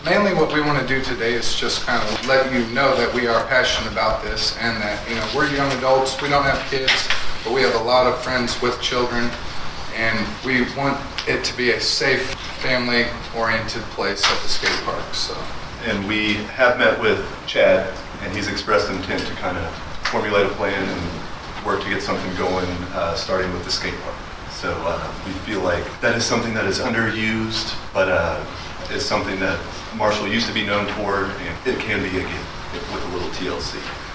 Mainly what we want to do today is just kind of let you know that we are passionate about this and that, we're young adults, we don't have kids, but we have a lot of friends with children, and we want it to be a safe, family-oriented place at the skate park. So. And we have met with Chad, and he's expressed intent to kind of formulate a plan and work to get something going, starting with the skate park. So we feel like that is something that is underused, but is something that Marshall used to be known for, and it can be again with a little TLC.